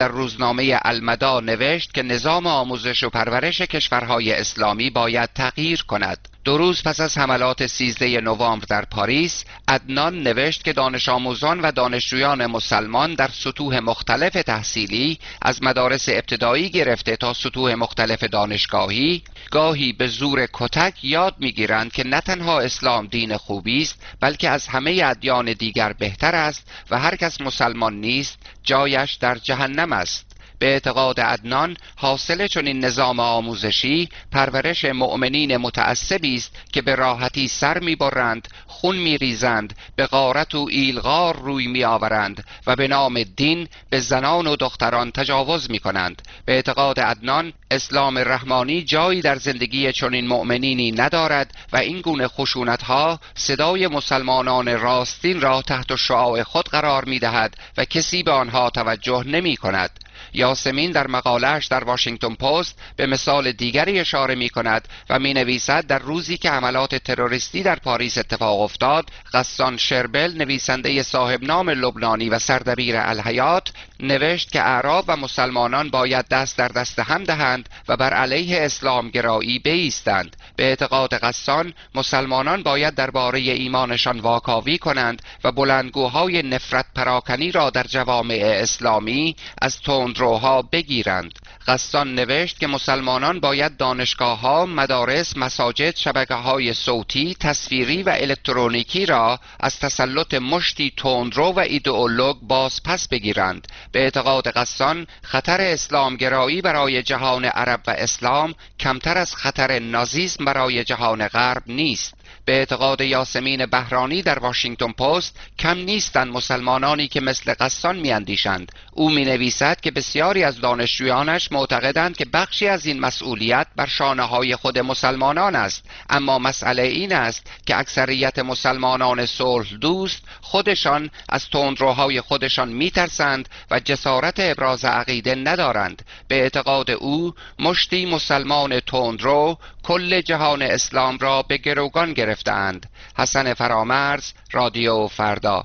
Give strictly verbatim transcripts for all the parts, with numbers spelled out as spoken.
در روزنامه المدا نوشت که نظام آموزش و پرورش کشورهای اسلامی باید تغییر کند. دو روز پس از حملات سیزده نوامبر در پاریس، عدنان نوشت که دانش آموزان و دانشجویان مسلمان در سطوح مختلف تحصیلی از مدارس ابتدایی گرفته تا سطوح مختلف دانشگاهی گاهی به زور کتک یاد می‌گیرند که نه تنها اسلام دین خوبی است، بلکه از همه ادیان دیگر بهتر است و هر کس مسلمان نیست جایش در جهنم است. به اعتقاد عدنان، حاصل چنین نظام آموزشی پرورش مؤمنین متعصبی است که به راحتی سر می‌برند، خون می‌ریزند، به غارت و ایلغار روی می‌آورند و به نام دین به زنان و دختران تجاوز می‌کنند. به اعتقاد عدنان، اسلام رحمانی جایی در زندگی چنین مؤمنینی ندارد و این گونه خشونت‌ها صدای مسلمانان راستین را تحت شعاع خود قرار می‌دهد و کسی به آنها توجه نمی‌کند. یاسمین در مقاله‌اش در واشنگتن پست به مثال دیگری اشاره می کند و می نویسد در روزی که حملات تروریستی در پاریس اتفاق افتاد، غسان شربل، نویسنده صاحب نام لبنانی و سردبیر الحیات، نوشت که اعراب و مسلمانان باید دست در دست هم دهند و بر علیه اسلام گرایی بایستند. به اعتقاد غسان، مسلمانان باید درباره ایمانشان واکاوی کنند و بلندگوهای نفرت پراکنی را در جوامع اسلامی از تندروها بگیرند. غسان نوشت که مسلمانان باید دانشگاه‌ها، مدارس، مساجد، شبکه‌های صوتی، تصویری و الکترونیکی را از تسلط مشتی تندرو و ایدئولوگ باز پس بگیرند. به اعتقاد غسان، خطر اسلامگرایی برای جهان عرب و اسلام کمتر از خطر نازیسم برای جهان غرب نیست. به اعتقاد یاسمین بهرانی در واشنگتن پست، کم نیستند مسلمانانی که مثل غسان میاندیشند. او می نویسد که بسیاری از دانشجویانش معتقدند که بخشی از این مسئولیت بر شانه های خود مسلمانان است، اما مسئله این است که اکثریت مسلمانان صلح دوست خودشان از تندروهای خودشان میترسند و جسارت ابراز عقیده ندارند. به اعتقاد او، مشتی مسلمان تندرو کل جهان اسلام را به گروگان گرفتند. حسن فرامرز، رادیو فردا.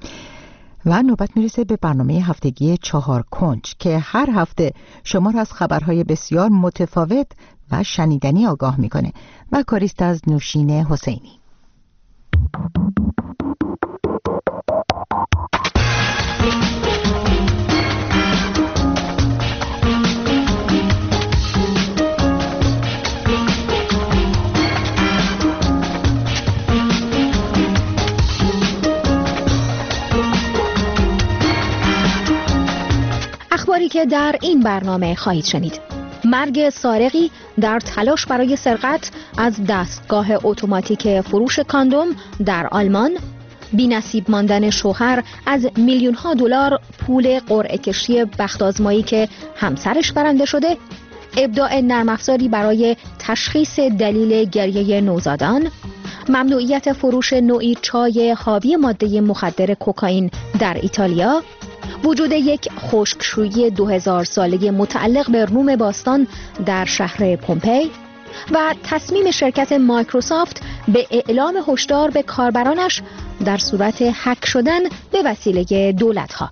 و نوبت میرسه به برنامه هفتگی چهار کنج که هر هفته شما را از خبرهای بسیار متفاوت و شنیدنی آگاه میکنه و کاریست از نوشین حسینی. اخباری که در این برنامه خواهید شنید: مرگ سارقی در تلاش برای سرقت از دستگاه اتوماتیک فروش کاندوم در آلمان، بی‌نصیب ماندن شوهر از میلیون ها دلار پول قرعه کشی بخت آزمایی که همسرش برنده شده، ابداع نرم افزاری برای تشخیص دلیل گریه نوزادان، ممنوعیت فروش نوعی چای حاوی ماده مخدر کوکائین در ایتالیا، وجود یک خشکشویی دو هزار ساله متعلق به روم باستان در شهر پومپئی و تصمیم شرکت مایکروسافت به اعلام هشدار به کاربرانش در صورت هک شدن به وسیله دولت‌ها.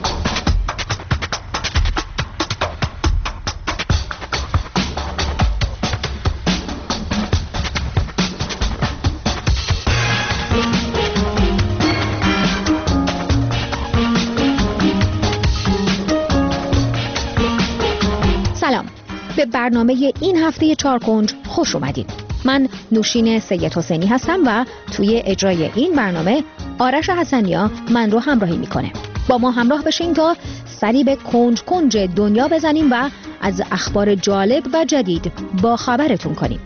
به برنامه این هفته چهار کنج خوش اومدید. من نوشین سید حسینی هستم و توی اجرای این برنامه آرش حسنیا من رو همراهی میکنه. با ما همراه بشین تا سری به کنج کنج دنیا بزنیم و از اخبار جالب و جدید با خبرتون کنیم.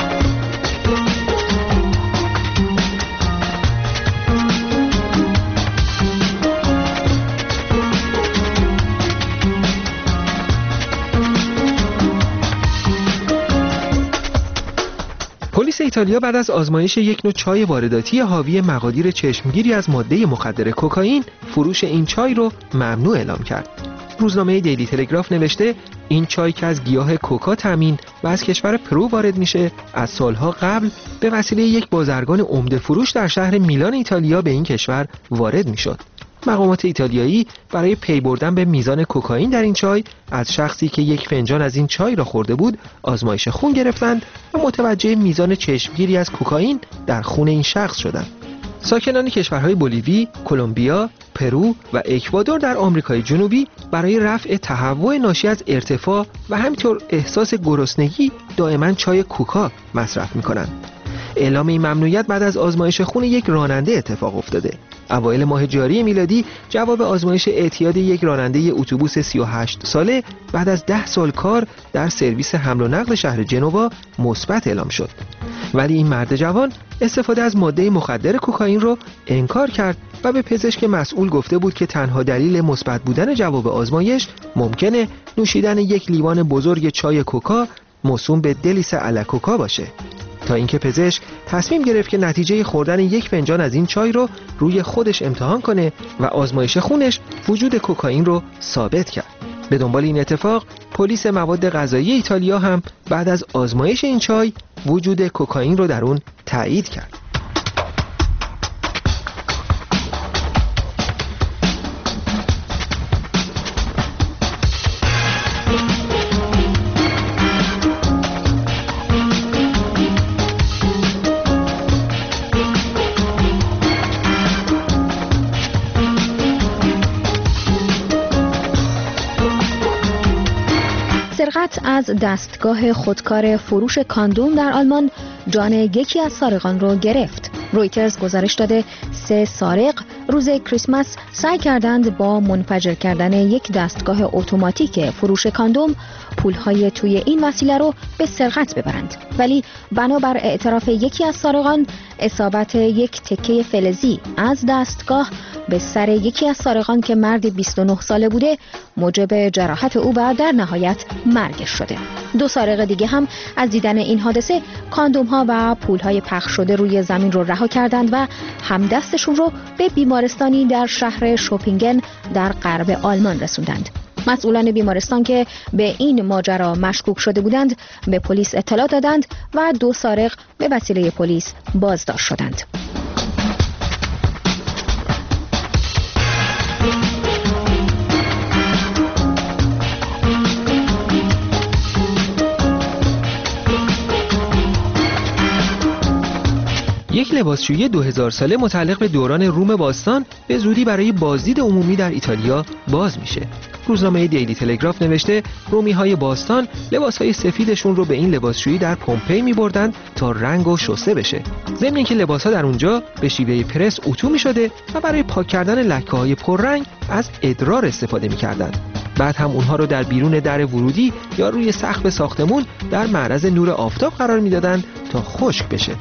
پلیس ایتالیا بعد از آزمایش یک نوع چای وارداتی حاوی مقادیر چشمگیری از ماده مخدر کوکائین، فروش این چای رو ممنوع اعلام کرد. روزنامه دیلی تلگراف نوشته این چای که از گیاه کوکا تامین و از کشور پرو وارد میشه، از سالها قبل به وسیله یک بازرگان عمده فروش در شهر میلان ایتالیا به این کشور وارد میشد. مقامات ایتالیایی برای پی بردن به میزان کوکائین در این چای از شخصی که یک فنجان از این چای را خورده بود آزمایش خون گرفتند و متوجه میزان چشمگیری از کوکائین در خون این شخص شدند. ساکنان کشورهای بولیوی، کلمبیا، پرو و اکوادور در آمریکای جنوبی برای رفع تهوع ناشی از ارتفاع و همینطور احساس گرسنگی دائما چای کوکا مصرف می‌کنند. اعلام این ممنوعیت بعد از آزمایش خون یک راننده اتفاق افتاده. اوایل ماه جاری میلادی جواب آزمایش اعتیاد یک راننده اتوبوس سی و هشت ساله بعد از ده سال کار در سرویس حمل و نقل شهر جنوا مثبت اعلام شد. ولی این مرد جوان استفاده از ماده مخدر کوکائین رو انکار کرد و به پزشک مسئول گفته بود که تنها دلیل مثبت بودن جواب آزمایش ممکنه نوشیدن یک لیوان بزرگ چای کوکا موسوم به دلیس الکوکا باشه. تا اینکه پزشک تصمیم گرفت که نتیجه خوردن یک فنجان از این چای رو روی خودش امتحان کنه و آزمایش خونش وجود کوکائین رو ثابت کرد. به دنبال این اتفاق پلیس مواد غذایی ایتالیا هم بعد از آزمایش این چای وجود کوکائین رو در اون تایید کرد. سرقت از دستگاه خودکار فروش کاندوم در آلمان جان یکی از سارقان را گرفت. رویترز گزارش داده سه سارق روز کریسمس سعی کردند با منفجر کردن یک دستگاه اتوماتیک فروش کاندوم پولهای توی این وسیله رو به سرقت ببرند، ولی بنابر اعتراف یکی از سارقان اصابت یک تکه فلزی از دستگاه به سر یکی از سارقان که مرد بیست و نه ساله بوده موجب جراحت او و در نهایت مرگش شده. دو سارق دیگه هم از دیدن این حادثه کاندوم ها و پول های پخش شده روی زمین رو رها کردند و همدستشون رو به بیمارستانی در شهر شوپینگن در غرب آلمان رسوندند. مسئولان بیمارستان که به این ماجرا مشکوک شده بودند به پلیس اطلاع دادند و دو سارق به وسیله پلیس بازداشت شدند. یک لباسشویی دو هزار ساله متعلق به دوران روم باستان به زودی برای بازدید عمومی در ایتالیا باز میشه. روزنامه دیلی تلگراف نوشته رومی‌های باستان لباس‌های سفیدشون رو به این لباسشویی در پومپئی می‌بردند تا رنگ و شسته بشه. ضمن اینکه لباس‌ها در اونجا به شیوه پرس اتو می‌شده و برای پاک کردن لکه‌های پررنگ از ادرار استفاده می‌کردند. بعد هم اونها رو در بیرون در ورودی یا روی سقف ساختمون در معرض نور آفتاب قرار می‌دادند تا خشک بشه.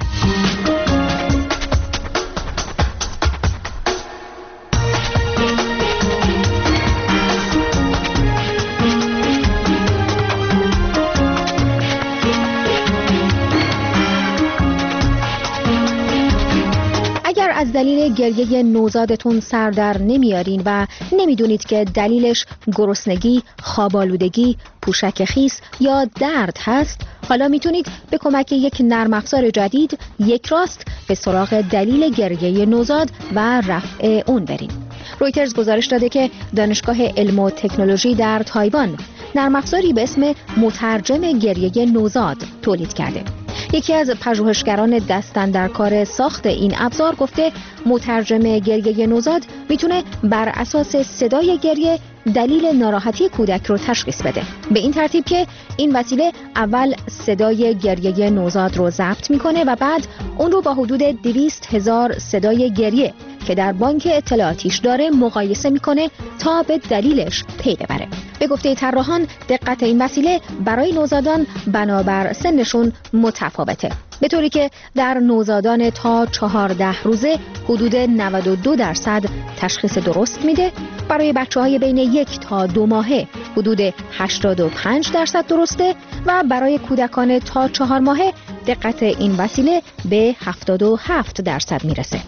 از دلیل گریه نوزادتون سر در نمیارین و نمیدونید که دلیلش گرسنگی، خوابالودگی، پوشک خیس یا درد هست، حالا میتونید به کمک یک نرم افزار جدید یک راست به سراغ دلیل گریه نوزاد و رفع اون برین. رویترز گزارش داده که دانشگاه علم و تکنولوژی در تایوان نرم افزاری به اسم مترجم گریه نوزاد تولید کرده. یکی از پژوهشگران دستن در کار ساخت این ابزار گفته مترجم گریه نوزاد میتونه بر اساس صدای گریه دلیل ناراحتی کودک رو تشخیص بده، به این ترتیب که این وسیله اول صدای گریه نوزاد رو ضبط میکنه و بعد اون رو با حدود دویست هزار صدای گریه که در بانک اطلاعاتیش داره مقایسه میکنه تا به دلیلش پی ببره. به گفته طراحان دقت این وسیله برای نوزادان بنابر سنشون متفاوته، به طوری که در نوزادان تا چهارده روزه حدود نود و دو درصد تشخیص درست میده، برای بچه‌های بین یک تا دو ماهه حدود هشتاد و پنج درصد درسته و برای کودکان تا چهار ماهه دقت این وسیله به هفتاد و هفت درصد میرسه.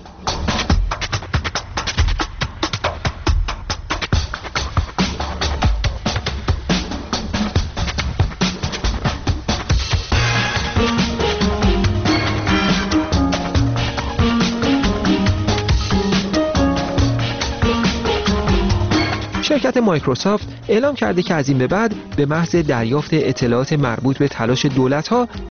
شرکت مایکروسافت اعلام کرده که از این به بعد به محض دریافت اطلاعات مربوط به تلاش دولت‌ها